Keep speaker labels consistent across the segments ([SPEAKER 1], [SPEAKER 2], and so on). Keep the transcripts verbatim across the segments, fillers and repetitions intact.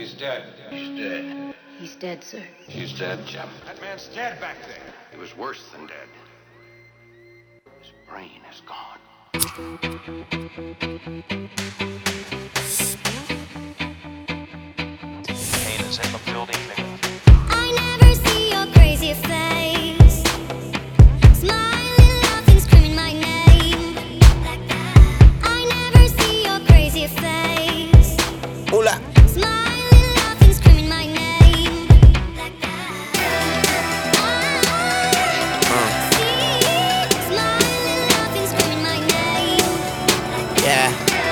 [SPEAKER 1] He's dead.
[SPEAKER 2] He's dead.
[SPEAKER 3] He's dead, sir.
[SPEAKER 2] He's dead, Jim.
[SPEAKER 1] That man's dead back there.
[SPEAKER 2] He was worse than dead. His brain is gone.
[SPEAKER 4] Pain is in the building.
[SPEAKER 5] I never see your crazy face, smiling, laughing, screaming my name. I never see your crazy face,
[SPEAKER 6] Hola.
[SPEAKER 5] smiling, laughing, screaming my name. Smiling, laughing, screaming my name.
[SPEAKER 6] Yeah.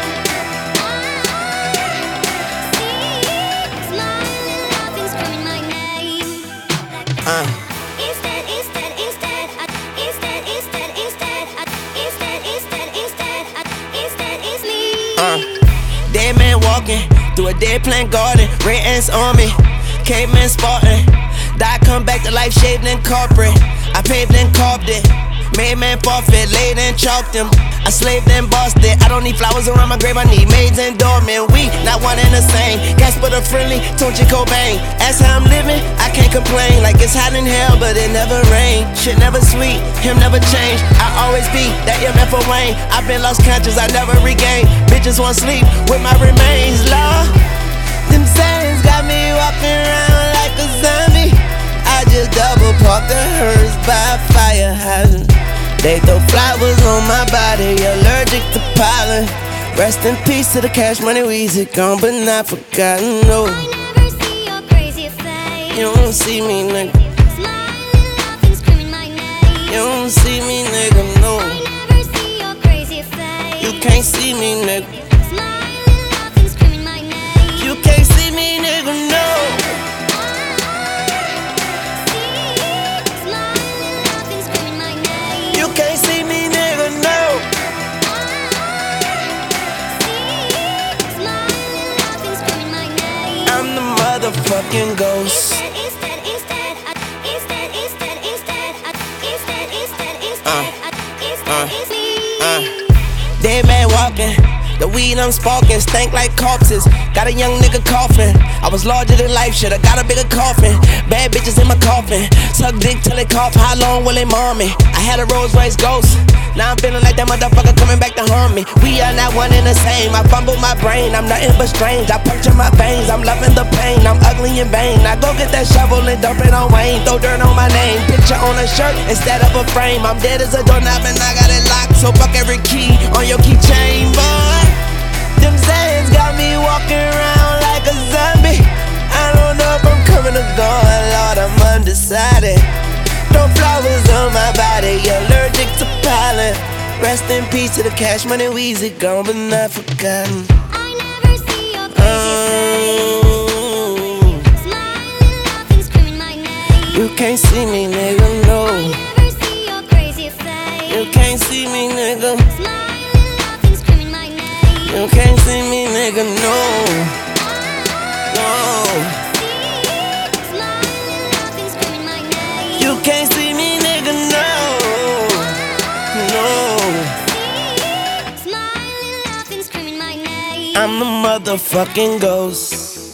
[SPEAKER 5] Smiling, laughing, screaming my name.
[SPEAKER 6] Uh.
[SPEAKER 5] Instead, instead, instead, instead, instead, instead, instead, instead, instead, instead, it's me.
[SPEAKER 6] Uh. Dead man walking through a dead plant garden. Red ants on me. Caveman Spartan. Die come back to life shaved and corporate. I paved and carved it. Made man forfeit, laid and chalked him. I slaved and bossed it. I don't need flowers around my grave, I need maids and doormen. We not one and the same. Casper the friendly, Tunchi Cobain. That's how I'm living, I can't complain. Like it's hot in hell, but it never rain. Shit never sweet, him never change. I always be that M F for Wayne. I've been lost conscious, I never regain. Bitches want sleep with my remains, Lord. Them sayings got me walking around like a zombie. I just double parked the hearse by a fire hydrant. They throw flowers on my body, allergic to pollen. Rest in peace to the Cash Money Weezy, gone but not forgotten, no.
[SPEAKER 5] I never see your crazy face.
[SPEAKER 6] You don't see me, nigga.
[SPEAKER 5] Smiling, laughing, screaming my name.
[SPEAKER 6] You don't see me, nigga, no.
[SPEAKER 5] I never see your crazy face.
[SPEAKER 6] You can't see me, nigga.
[SPEAKER 5] Smiling, laughing, screaming my name.
[SPEAKER 6] You can't see me, nigga, no.
[SPEAKER 5] Smiling, laughing, screaming my name.
[SPEAKER 6] You can't see me, nigga, no.
[SPEAKER 5] Smiling, laughing, screaming my name.
[SPEAKER 6] I'm the motherfucking ghost.
[SPEAKER 5] Instead, instead, instead, instead, instead, instead, instead, instead,
[SPEAKER 6] Uh,
[SPEAKER 5] instead, it's me.
[SPEAKER 6] Uh, dead man walking, the weed I'm sparking, stank like corpses. Got a young nigga coughing. I was larger than life, shit. I got a bigger coffin. Bad bitches in my coffin. Suck dick till it cough. How long will it mom me? I had a Rolls Royce Ghost. Now I'm feeling like that motherfucker coming back to harm me. We are not one and the same. I fumble my brain, I'm nothing but strange. I puncture my veins, I'm loving the pain. I'm ugly and vain. I go get that shovel and dump it on Wayne. Throw dirt on my name, picture on a shirt instead of a frame. I'm dead as a doorknob and I got it locked. So fuck every key on your keychain, boy. Them sayings got me walking around like a zombie. I don't know if I'm coming or going, Lord, I'm undecided. Throw flowers on my body, allergic to pollen. Rest in peace to the Cash Money Weezy, gone but not forgotten.
[SPEAKER 5] I never see your crazy
[SPEAKER 6] Oh,
[SPEAKER 5] face. Smiling, laughing, screaming my name.
[SPEAKER 6] you can't see me, nigga, no.
[SPEAKER 5] I never see your crazy face.
[SPEAKER 6] You can't see me, nigga.
[SPEAKER 5] Smiling, laughing, screaming my name.
[SPEAKER 6] You can't see me, nigga, no. No.
[SPEAKER 5] Smiling, laughing, screaming my name.
[SPEAKER 6] You can't see me, nigga, no. No.
[SPEAKER 5] Smiling, laughing, screaming my name.
[SPEAKER 6] I'm the motherfucking ghost.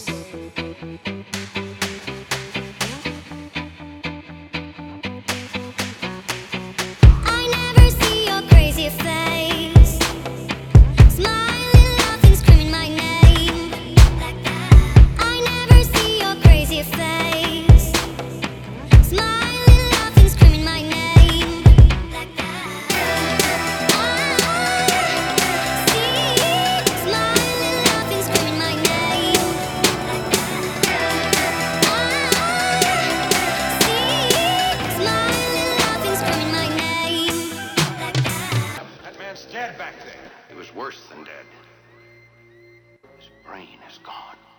[SPEAKER 5] I never see your crazy face. Smiling, laughing, screaming my name. I never see your crazy face. Smiling, laughing, screaming my name. Smiling, laughing, screaming my name. Smiling, laughing, screaming my name.
[SPEAKER 1] That man's dead back there.
[SPEAKER 2] He was worse than dead. His brain is gone.